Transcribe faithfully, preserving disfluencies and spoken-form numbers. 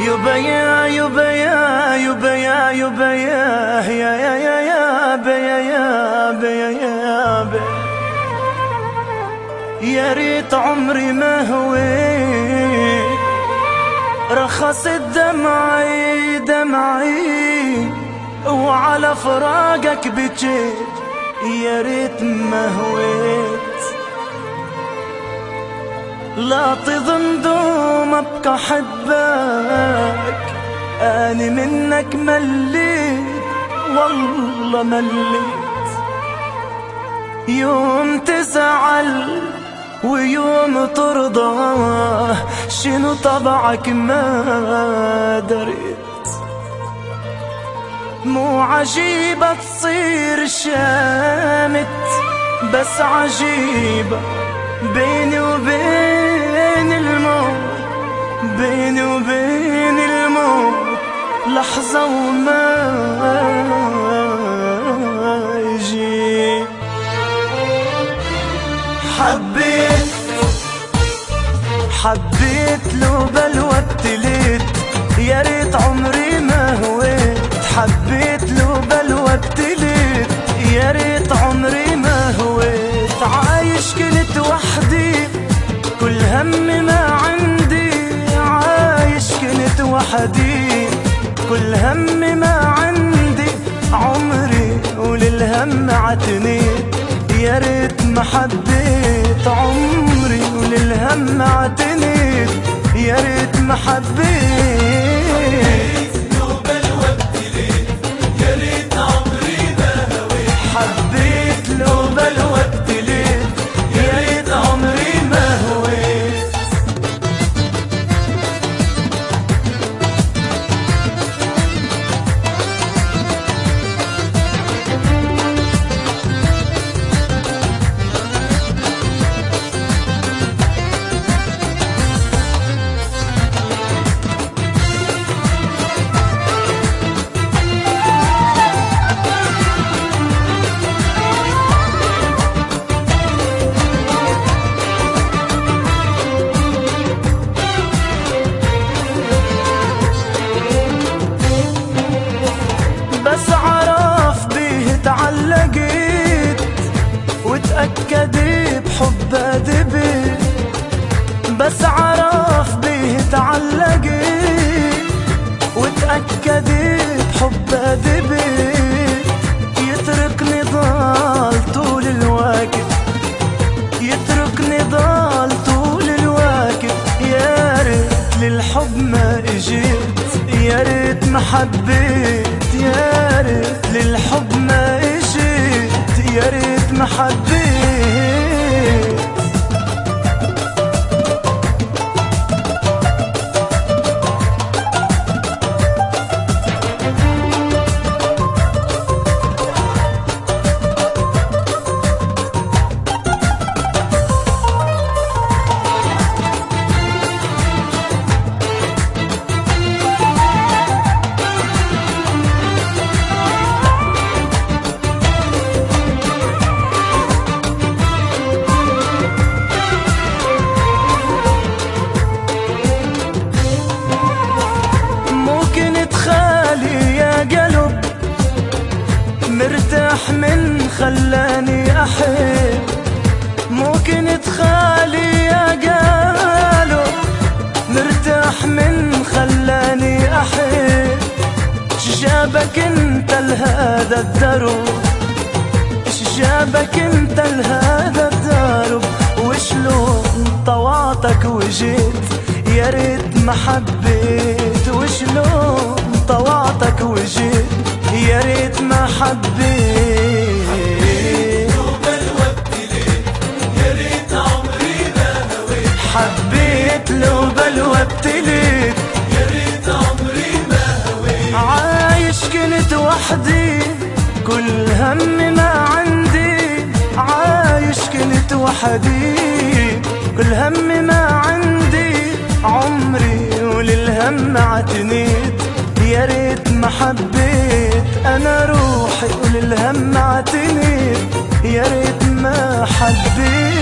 يبا يا يبا يا يبا يا يبا يا يا يا يا يا بيا يا بيا يا بيا. يا ريت عمري ما هويت رخصت دمعي دمعي وعلى فراقك بجيت. يا ريت ما هويت لا تظن دوم ابقى حبك. اني منك مليت والله مليت. يوم تزعل ويوم ترضى شنو طبعك ما دريت. مو عجيبة تصير شامت بس عجيبة بيني وبين الموت. بيني وبين الموت لحظة وما يجي. حبيت حبيت لو بلوى ابتليت. يا ريت عمري ما هويت. حبيت لو بلوى ابتليت. يا ريت عمري ما هويت. عايش كنت وحدي كل همي ما عندي. عايش كنت وحدي كل همي ما عندي. عمري وللهم عتنيت. يا ريت ما حبيت عمري وللهم عتنيت. يا ريت ما حبيت. حبيت لو بلوى ابتليت. يا ريت عمري ما هويت. بس عرف بيه تعلقت وتأكد بحب دبت. بس عرف بيه تعلقت وتأكد بحب دبت. يتركني ضال طول الوقت. يتركني ضال طول الوقت. يا ريت للحب ما اجيت. يا ريت ما حبيت. يا ريت للحب ما اجيت. يا ريت ما حبيت. مرتاح من خلاني أحب. ممكن تخالي يا قالوا. مرتاح من خلاني أحب. شجابك انت لهذا الدرب. شجابك انت لهذا الدرب. وشلون طوعتك وجيت. يا ريت ما حبيت. وشلون طوعتك وجيت. يا ريت ما حبيت. حبيت لو بلوى ابتليت. يا ريت عمري ما هويت. عايش كنت وحدي كل همي ما عندي. عايش كنت وحدي كل همي ما عندي. عمري وللهم عتنيت. يا ريت ما حبيت. انا روحي وللهم عتنيت. يا ريت ما حبيت.